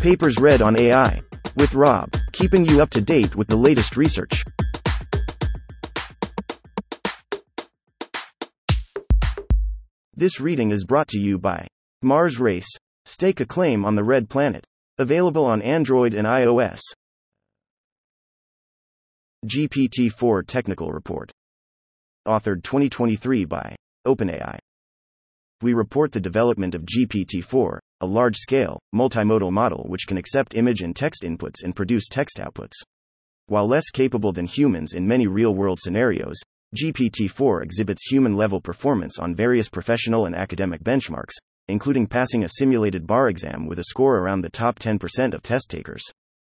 Papers read on AI. With Rob, keeping you up to date with the latest research. This reading is brought to you by Mars Race. Stake a claim on the Red Planet. Available on Android and iOS. GPT-4 Technical Report. Authored 2023 by OpenAI. We report the development of GPT-4, a large-scale, multimodal model which can accept image and text inputs and produce text outputs. While less capable than humans in many real-world scenarios, GPT-4 exhibits human-level performance on various professional and academic benchmarks, including passing a simulated bar exam with a score around the top 10% of test takers.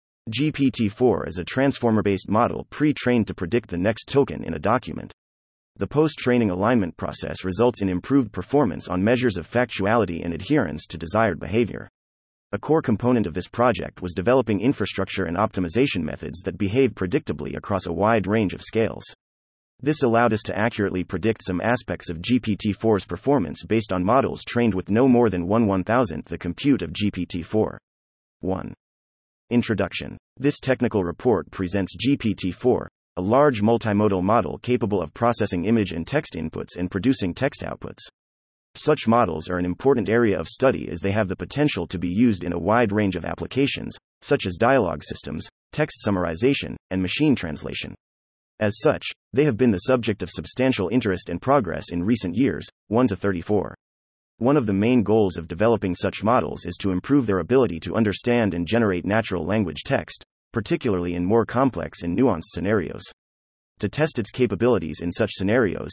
GPT-4 is a transformer-based model pre-trained to predict the next token in a document. The post-training alignment process results in improved performance on measures of factuality and adherence to desired behavior. A core component of this project was developing infrastructure and optimization methods that behave predictably across a wide range of scales. This allowed us to accurately predict some aspects of GPT-4's performance based on models trained with no more than 1/1000th the compute of GPT-4. 1. Introduction. This technical report presents GPT-4, a large multimodal model capable of processing image and text inputs and producing text outputs. Such models are an important area of study as they have the potential to be used in a wide range of applications, such as dialogue systems, text summarization, and machine translation. As such, they have been the subject of substantial interest and progress in recent years. 1 to 34. One of the main goals of developing such models is to improve their ability to understand and generate natural language text, particularly in more complex and nuanced scenarios. To test its capabilities in such scenarios,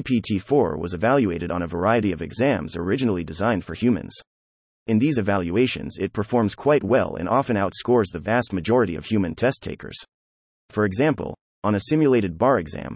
GPT-4 was evaluated on a variety of exams originally designed for humans. In these evaluations, it performs quite well and often outscores the vast majority of human test takers. For example, on a simulated bar exam,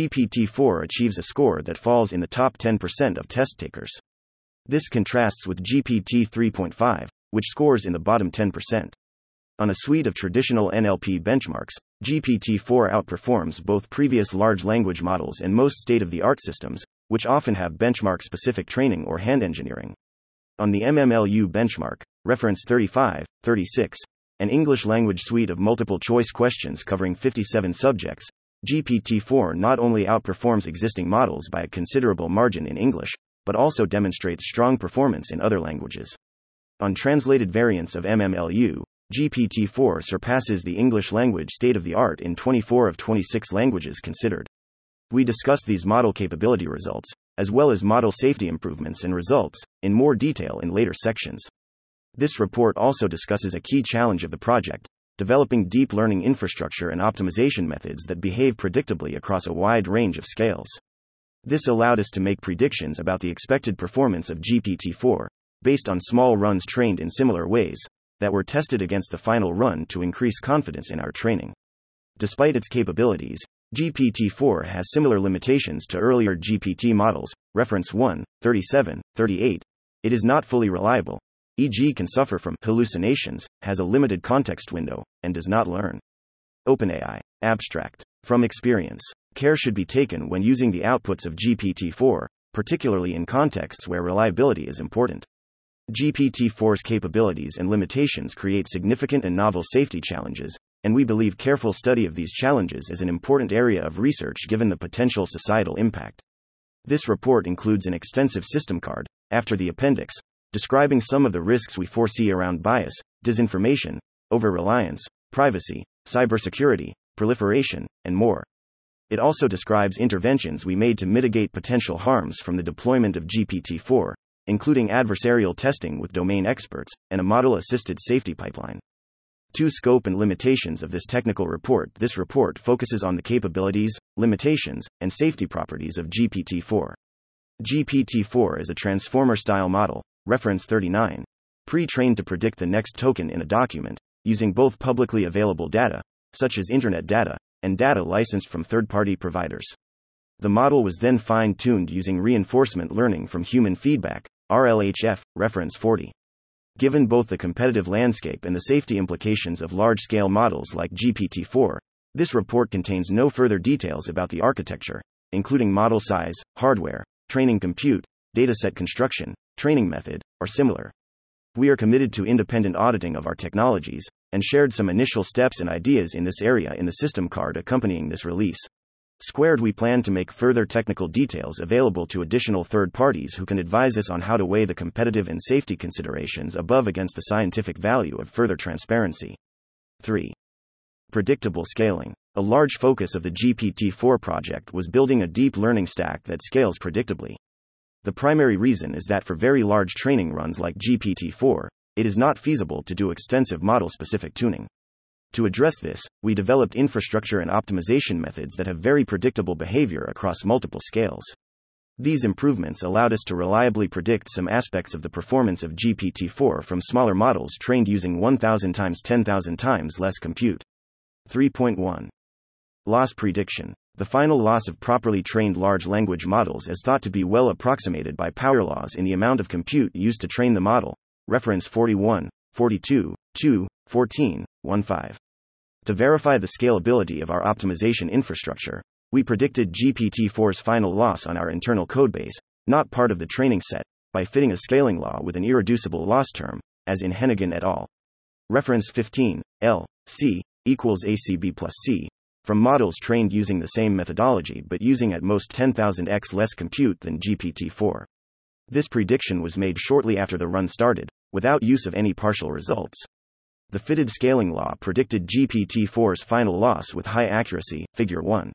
GPT-4 achieves a score that falls in the top 10% of test takers. This contrasts with GPT 3.5, which scores in the bottom 10%. On a suite of traditional NLP benchmarks, GPT-4 outperforms both previous large language models and most state-of-the-art systems, which often have benchmark-specific training or hand engineering. On the MMLU benchmark, reference 35, 36, an English language suite of multiple-choice questions covering 57 subjects, GPT-4 not only outperforms existing models by a considerable margin in English, but also demonstrates strong performance in other languages. On translated variants of MMLU, GPT-4 surpasses the English language state-of-the-art in 24 of 26 languages considered. We discuss these model capability results, as well as model safety improvements and results, in more detail in later sections. This report also discusses a key challenge of the project: developing deep learning infrastructure and optimization methods that behave predictably across a wide range of scales. This allowed us to make predictions about the expected performance of GPT-4, based on small runs trained in similar ways, that were tested against the final run to increase confidence in our training. Despite its capabilities, GPT-4 has similar limitations to earlier GPT models, reference 1, 37, 38. It is not fully reliable, e.g. can suffer from hallucinations, has a limited context window, and does not learn. OpenAI. Abstract. From experience, care should be taken when using the outputs of GPT-4, particularly in contexts where reliability is important. GPT-4's capabilities and limitations create significant and novel safety challenges, and we believe careful study of these challenges is an important area of research given the potential societal impact. This report includes an extensive system card, after the appendix, describing some of the risks we foresee around bias, disinformation, over-reliance, privacy, cybersecurity, proliferation, and more. It also describes interventions we made to mitigate potential harms from the deployment of GPT-4, including adversarial testing with domain experts, and a model-assisted safety pipeline. 2. Scope and limitations of this technical report. This report focuses on the capabilities, limitations, and safety properties of GPT-4. GPT-4 is a transformer-style model, reference 39, pre-trained to predict the next token in a document, using both publicly available data, such as internet data, and data licensed from third-party providers. The model was then fine-tuned using reinforcement learning from human feedback, RLHF, reference 40. Given both the competitive landscape and the safety implications of large-scale models like GPT-4, this report contains no further details about the architecture, including model size, hardware, training compute, dataset construction, training method, or similar. We are committed to independent auditing of our technologies, and shared some initial steps and ideas in this area in the system card accompanying this release. Squared, we plan to make further technical details available to additional third parties who can advise us on how to weigh the competitive and safety considerations above against the scientific value of further transparency. 3. Predictable scaling. A large focus of the GPT-4 project was building a deep learning stack that scales predictably. The primary reason is that for very large training runs like GPT-4, it is not feasible to do extensive model-specific tuning. To address this, we developed infrastructure and optimization methods that have very predictable behavior across multiple scales. These improvements allowed us to reliably predict some aspects of the performance of GPT-4 from smaller models trained using 1,000 times 10,000 times less compute. 3.1. Loss prediction. The final loss of properly trained large language models is thought to be well approximated by power laws in the amount of compute used to train the model. Reference 41, 42, 2, 14, 15. To verify the scalability of our optimization infrastructure, we predicted GPT-4's final loss on our internal codebase, not part of the training set, by fitting a scaling law with an irreducible loss term, as in Hennigan et al. Reference 15, L, C, equals ACB plus C, from models trained using the same methodology but using at most 10,000x less compute than GPT-4. This prediction was made shortly after the run started, without use of any partial results. The fitted scaling law predicted GPT-4's final loss with high accuracy. Figure 1.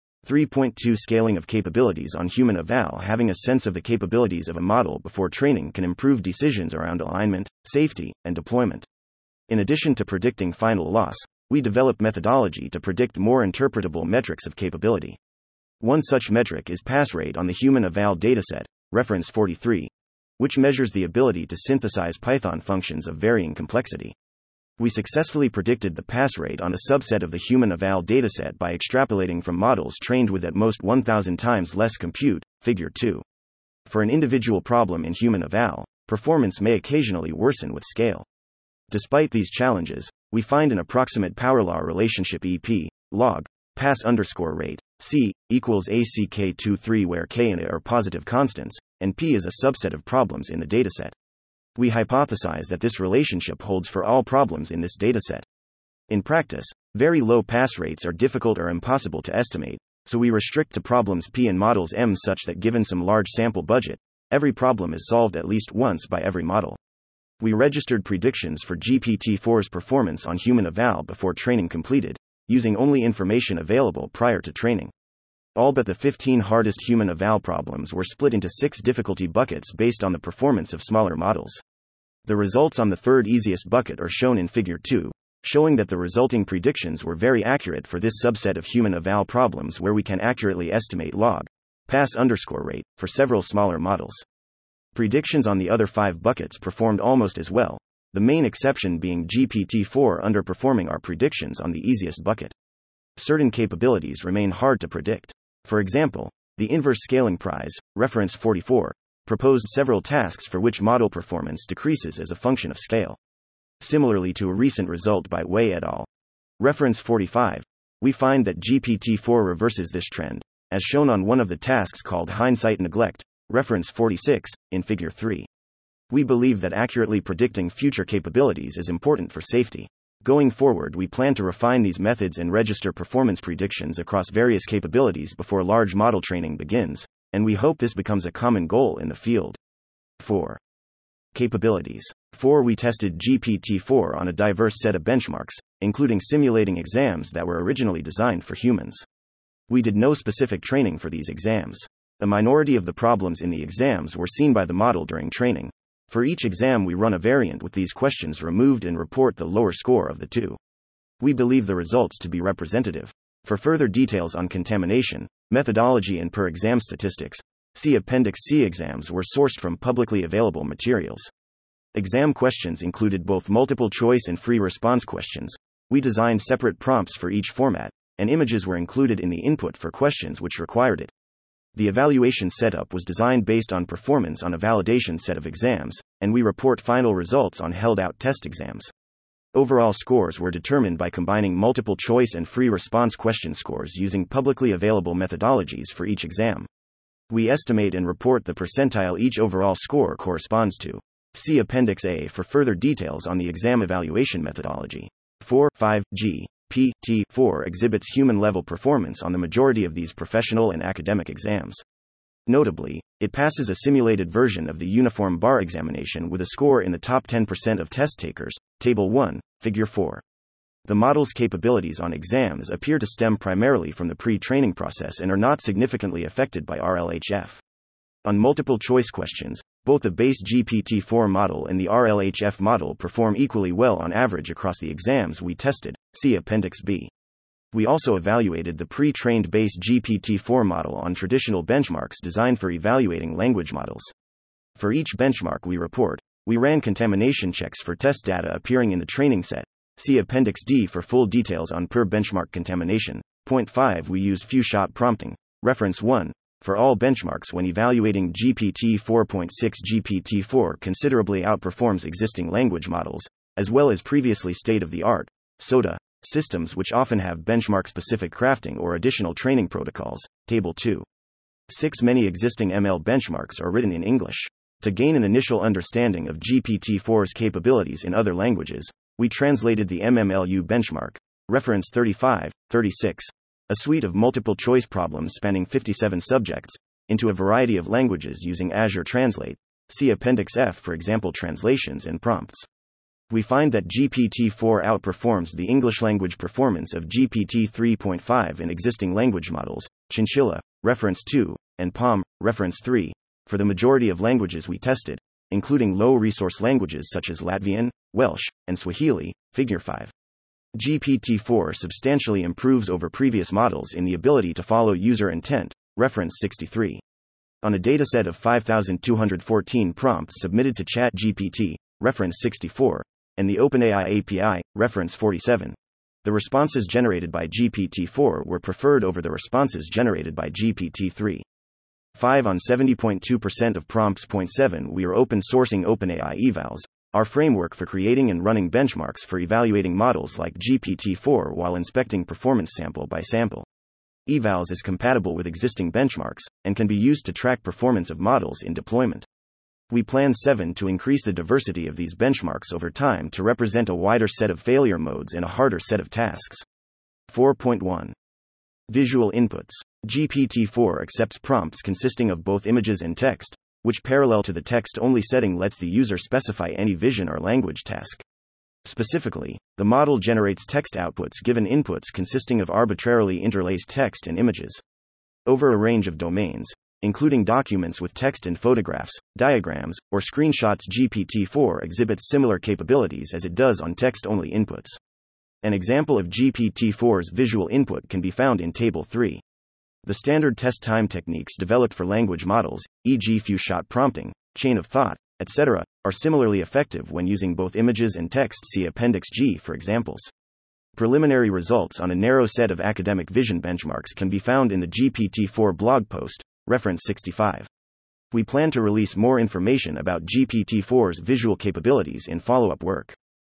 3.2 Scaling of capabilities on human eval. Having a sense of the capabilities of a model before training can improve decisions around alignment, safety, and deployment. In addition to predicting final loss, we develop methodology to predict more interpretable metrics of capability. One such metric is pass rate on the human eval dataset, reference 43, which measures the ability to synthesize Python functions of varying complexity. We successfully predicted the pass rate on a subset of the human eval dataset by extrapolating from models trained with at most 1,000 times less compute, figure 2. For an individual problem in human eval, performance may occasionally worsen with scale. Despite these challenges, we find an approximate power law relationship EP, log, pass_rate, C, equals ACK23 where K and A are positive constants, and P is a subset of problems in the dataset. We hypothesize that this relationship holds for all problems in this dataset. In practice, very low pass rates are difficult or impossible to estimate, so we restrict to problems P and models M such that given some large sample budget, every problem is solved at least once by every model. We registered predictions for GPT-4's performance on human eval before training completed, using only information available prior to training. All but the 15 hardest human eval problems were split into 6 difficulty buckets based on the performance of smaller models. The results on the third easiest bucket are shown in Figure 2, showing that the resulting predictions were very accurate for this subset of human eval problems where we can accurately estimate log, pass_rate, for several smaller models. Predictions on the other 5 buckets performed almost as well, the main exception being GPT-4 underperforming our predictions on the easiest bucket. Certain capabilities remain hard to predict. For example, the inverse scaling prize, reference 44, proposed several tasks for which model performance decreases as a function of scale. Similarly to a recent result by Wei et al. Reference 45, we find that GPT-4 reverses this trend, as shown on one of the tasks called hindsight neglect, reference 46, in Figure 3. We believe that accurately predicting future capabilities is important for safety. Going forward, we plan to refine these methods and register performance predictions across various capabilities before large model training begins, and we hope this becomes a common goal in the field. 4. Capabilities. 4. We tested GPT-4 on a diverse set of benchmarks, including simulating exams that were originally designed for humans. We did no specific training for these exams. A minority of the problems in the exams were seen by the model during training. For each exam, we run a variant with these questions removed and report the lower score of the two. We believe the results to be representative. For further details on contamination, methodology, and per exam statistics, see Appendix C. Exams were sourced from publicly available materials. Exam questions included both multiple choice and free response questions. We designed separate prompts for each format, and images were included in the input for questions which required it. The evaluation setup was designed based on performance on a validation set of exams, and we report final results on held-out test exams. Overall scores were determined by combining multiple choice and free response question scores using publicly available methodologies for each exam. We estimate and report the percentile each overall score corresponds to. See Appendix A for further details on the exam evaluation methodology. 4.5 GPT-4 exhibits human-level performance on the majority of these professional and academic exams. Notably, it passes a simulated version of the Uniform Bar examination with a score in the top 10% of test takers, Table 1, Figure 4. The model's capabilities on exams appear to stem primarily from the pre-training process and are not significantly affected by RLHF. On multiple-choice questions, both the base GPT-4 model and the RLHF model perform equally well on average across the exams we tested, see Appendix B. We also evaluated the pre-trained base GPT-4 model on traditional benchmarks designed for evaluating language models. For each benchmark we report, we ran contamination checks for test data appearing in the training set. See Appendix D for full details on per-benchmark contamination. Point 5 We used few-shot prompting. Reference 1. For all benchmarks when evaluating GPT 4.6, GPT-4 considerably outperforms existing language models, as well as previously state-of-the-art SOTA systems which often have benchmark-specific crafting or additional training protocols. Table 2. 6 Many existing ML benchmarks are written in English. To gain an initial understanding of GPT-4's capabilities in other languages, we translated the MMLU benchmark, reference 35, 36, a suite of multiple-choice problems spanning 57 subjects, into a variety of languages using Azure Translate. See Appendix F for example translations and prompts. We find that GPT-4 outperforms the English language performance of GPT 3.5 in existing language models, Chinchilla, reference 2, and PaLM, reference 3, for the majority of languages we tested, including low-resource languages such as Latvian, Welsh, and Swahili, Figure 5. GPT-4 substantially improves over previous models in the ability to follow user intent, reference 63. On a dataset of 5,214 prompts submitted to ChatGPT, reference 64, and the OpenAI API, reference 47, the responses generated by GPT-4 were preferred over the responses generated by GPT-3. 5 on 70.2% of prompts. Point 7 We are open sourcing OpenAI Evals, our framework for creating and running benchmarks for evaluating models like GPT-4 while inspecting performance sample by sample. Evals is compatible with existing benchmarks, and can be used to track performance of models in deployment. We plan 7 to increase the diversity of these benchmarks over time to represent a wider set of failure modes and a harder set of tasks. 4.1 Visual inputs. GPT-4 accepts prompts consisting of both images and text, which parallel to the text-only setting lets the user specify any vision or language task. Specifically, the model generates text outputs given inputs consisting of arbitrarily interlaced text and images. Over a range of domains, including documents with text and photographs, diagrams, or screenshots, GPT-4 exhibits similar capabilities as it does on text-only inputs. An example of GPT-4's visual input can be found in Table 3. The standard test time techniques developed for language models, e.g. few-shot prompting, chain of thought, etc., are similarly effective when using both images and text. See Appendix G for examples. Preliminary results on a narrow set of academic vision benchmarks can be found in the GPT-4 blog post, reference 65. We plan to release more information about GPT-4's visual capabilities in follow-up work.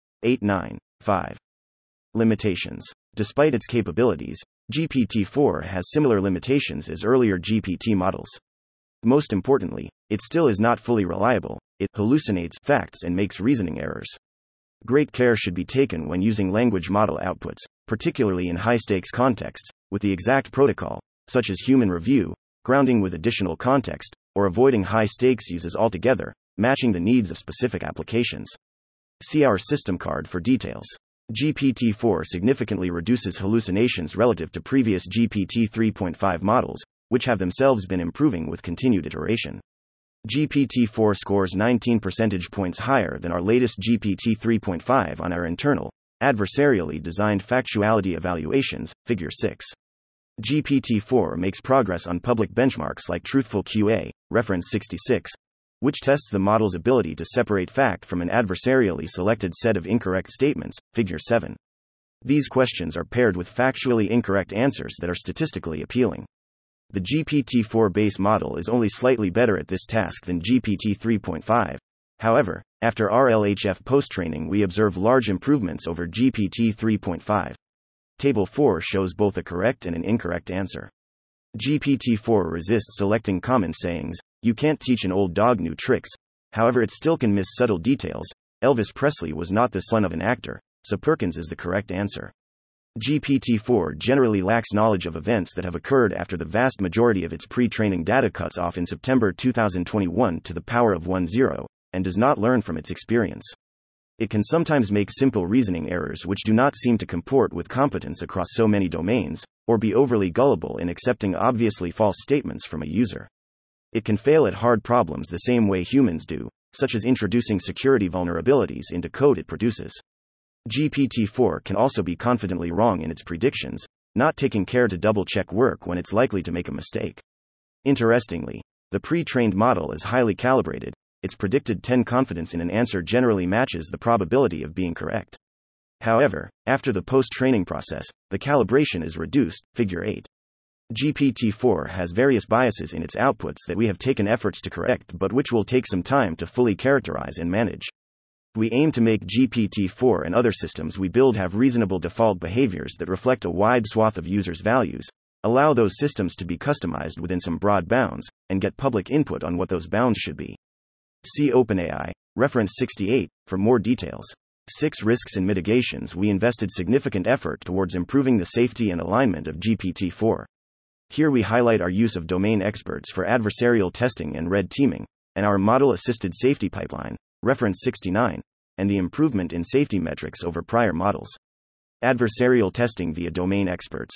8.9.5 Limitations. Despite its capabilities, GPT-4 has similar limitations as earlier GPT models. Most importantly, it still is not fully reliable. It hallucinates facts and makes reasoning errors. Great care should be taken when using language model outputs, particularly in high-stakes contexts, with the exact protocol, such as human review, grounding with additional context, or avoiding high-stakes uses altogether, matching the needs of specific applications. See our system card for details. GPT-4 significantly reduces hallucinations relative to previous GPT 3.5 models, which have themselves been improving with continued iteration. GPT-4 scores 19 percentage points higher than our latest GPT 3.5 on our internal, adversarially designed factuality evaluations, Figure 6. GPT-4 makes progress on public benchmarks like Truthful QA, reference 66, which tests the model's ability to separate fact from an adversarially selected set of incorrect statements, Figure 7. These questions are paired with factually incorrect answers that are statistically appealing. The GPT-4 base model is only slightly better at this task than GPT 3.5. However, after RLHF post-training we observe large improvements over GPT 3.5. Table 4 shows both a correct and an incorrect answer. GPT-4 resists selecting common sayings, "You can't teach an old dog new tricks," However, it still can miss subtle details. Elvis Presley was not the son of an actor, so Perkins is the correct answer. GPT-4 generally lacks knowledge of events that have occurred after the vast majority of its pre-training data cuts off in September 2021 to the power of 10, and does not learn from its experience. It can sometimes make simple reasoning errors which do not seem to comport with competence across so many domains, or be overly gullible in accepting obviously false statements from a user. It can fail at hard problems the same way humans do, such as introducing security vulnerabilities into code it produces. GPT-4 can also be confidently wrong in its predictions, not taking care to double-check work when it's likely to make a mistake. Interestingly, the pre-trained model is highly calibrated. Its predicted 10 confidence in an answer generally matches the probability of being correct. However, after the post-training process, the calibration is reduced, figure 8. GPT-4 has various biases in its outputs that we have taken efforts to correct but which will take some time to fully characterize and manage. We aim to make GPT-4 and other systems we build have reasonable default behaviors that reflect a wide swath of users' values, allow those systems to be customized within some broad bounds, and get public input on what those bounds should be. See OpenAI, reference 68, for more details. 6 Risks and mitigations. We invested significant effort towards improving the safety and alignment of GPT-4. Here we highlight our use of domain experts for adversarial testing and red teaming, and our model-assisted safety pipeline, reference 69, and the improvement in safety metrics over prior models. Adversarial testing via domain experts.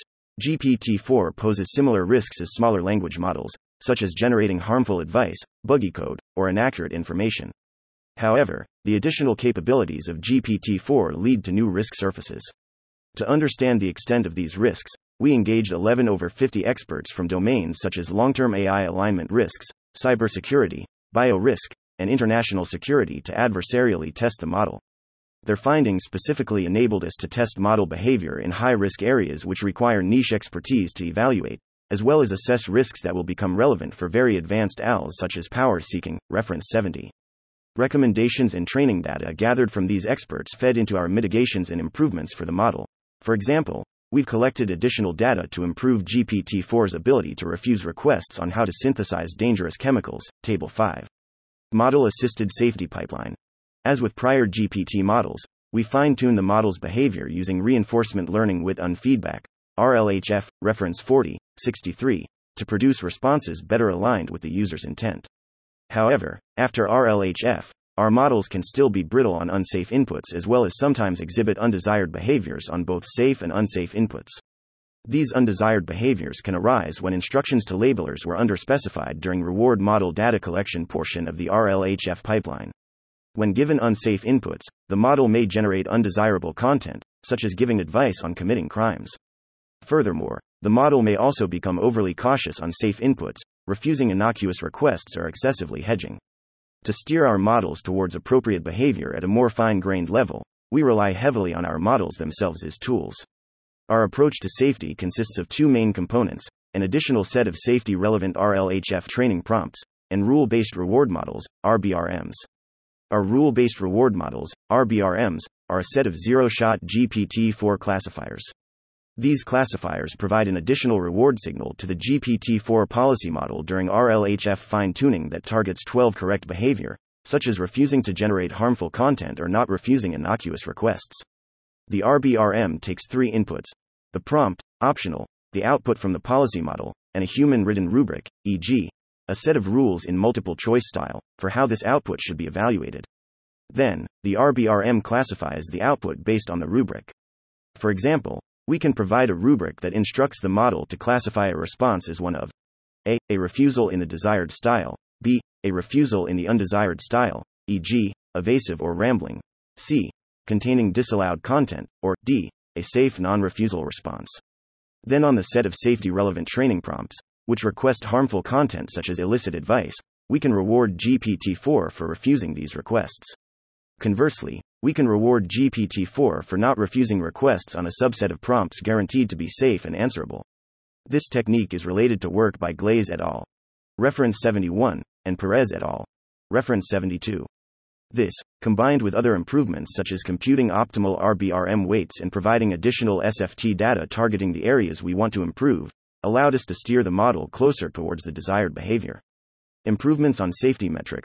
GPT-4 poses similar risks as smaller language models, such as generating harmful advice, buggy code, or inaccurate information. However, the additional capabilities of GPT-4 lead to new risk surfaces. To understand the extent of these risks, we engaged 11 over 50 experts from domains such as long-term AI alignment risks, cybersecurity, biorisk, and international security to adversarially test the model. Their findings specifically enabled us to test model behavior in high-risk areas which require niche expertise to evaluate, as well as assess risks that will become relevant for very advanced ALs such as power seeking, reference 70. Recommendations and training data gathered from these experts fed into our mitigations and improvements for the model. For example, we've collected additional data to improve GPT-4's ability to refuse requests on how to synthesize dangerous chemicals, Table 5. Model-assisted safety pipeline. As with prior GPT models, we fine-tune the model's behavior using reinforcement learning with feedback, RLHF, reference 40, 63, to produce responses better aligned with the user's intent. However, after RLHF, our models can still be brittle on unsafe inputs as well as sometimes exhibit undesired behaviors on both safe and unsafe inputs. These undesired behaviors can arise when instructions to labelers were underspecified during reward model data collection portion of the RLHF pipeline. When given unsafe inputs, the model may generate undesirable content, such as giving advice on committing crimes. Furthermore, the model may also become overly cautious on safe inputs, refusing innocuous requests or excessively hedging. To steer our models towards appropriate behavior at a more fine-grained level, we rely heavily on our models themselves as tools. Our approach to safety consists of 2 main components: an additional set of safety-relevant RLHF training prompts, and rule-based reward models, RBRMs. Our rule-based reward models, RBRMs, are a set of zero-shot GPT-4 classifiers. These classifiers provide an additional reward signal to the GPT-4 policy model during RLHF fine-tuning that targets 12 correct behavior, such as refusing to generate harmful content or not refusing innocuous requests. The RBRM takes 3 inputs: the prompt, optional, the output from the policy model, and a human-written rubric, e.g., a set of rules in multiple-choice style, for how this output should be evaluated. Then, the RBRM classifies the output based on the rubric. For example, we can provide a rubric that instructs the model to classify a response as one of a refusal in the desired style, b. a refusal in the undesired style, e.g., evasive or rambling, c. containing disallowed content, or d. a safe non-refusal response. Then on the set of safety-relevant training prompts, which request harmful content such as illicit advice, we can reward GPT-4 for refusing these requests. Conversely, we can reward GPT-4 for not refusing requests on a subset of prompts guaranteed to be safe and answerable. This technique is related to work by Glaze et al. Reference 71, and Perez et al. Reference 72. This, combined with other improvements such as computing optimal RBRM weights and providing additional SFT data targeting the areas we want to improve, allowed us to steer the model closer towards the desired behavior. Improvements on safety metrics.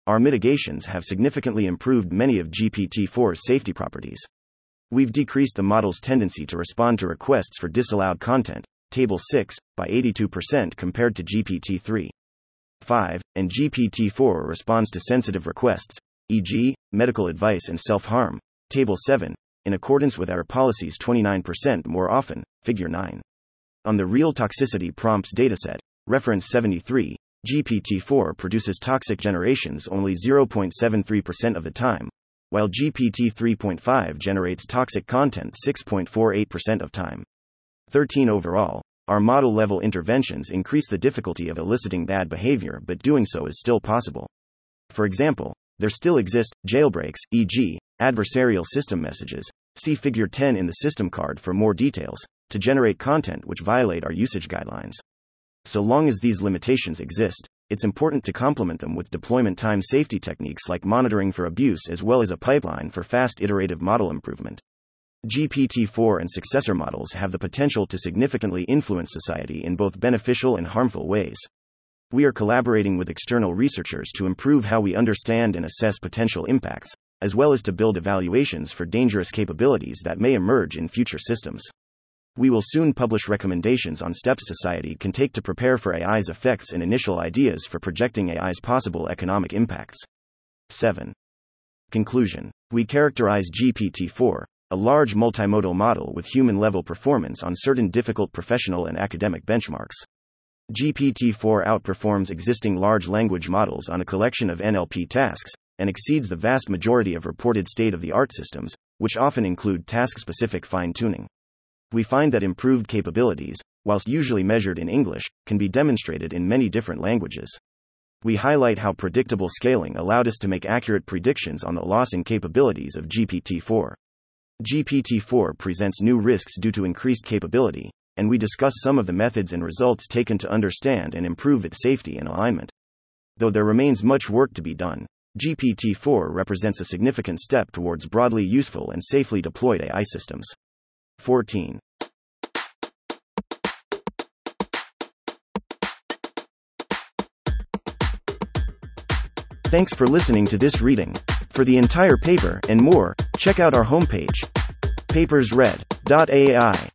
our mitigations have significantly improved many of GPT-4's safety properties. We've decreased the model's tendency to respond to requests for disallowed content, Table 6, by 82% compared to GPT-3. 5, and GPT-4 responds to sensitive requests, e.g., medical advice and self-harm, Table 7, in accordance with our policies 29% more often, Figure 9. On the Real Toxicity Prompts dataset, reference 73, GPT-4 produces toxic generations only 0.73% of the time, while GPT 3.5 generates toxic content 6.48% of time. 13 overall, our model-level interventions increase the difficulty of eliciting bad behavior, but doing so is still possible. For example, there still exist jailbreaks, e.g., adversarial system messages, see Figure 10 in the system card for more details, to generate content which violate our usage guidelines. So long as these limitations exist, it's important to complement them with deployment time safety techniques like monitoring for abuse as well as a pipeline for fast iterative model improvement. GPT-4 and successor models have the potential to significantly influence society in both beneficial and harmful ways. We are collaborating with external researchers to improve how we understand and assess potential impacts, as well as to build evaluations for dangerous capabilities that may emerge in future systems. We will soon publish recommendations on steps society can take to prepare for AI's effects and initial ideas for projecting AI's possible economic impacts. 7. Conclusion. We characterize GPT-4, a large multimodal model with human-level performance on certain difficult professional and academic benchmarks. GPT-4 outperforms existing large language models on a collection of NLP tasks, and exceeds the vast majority of reported state-of-the-art systems, which often include task-specific fine-tuning. We find that improved capabilities, whilst usually measured in English, can be demonstrated in many different languages. We highlight how predictable scaling allowed us to make accurate predictions on the loss in capabilities of GPT-4. GPT-4 presents new risks due to increased capability, and we discuss some of the methods and results taken to understand and improve its safety and alignment. Though there remains much work to be done, GPT-4 represents a significant step towards broadly useful and safely deployed AI systems. 14. Thanks for listening to this reading. For the entire paper and more, check out our homepage, papersread.ai.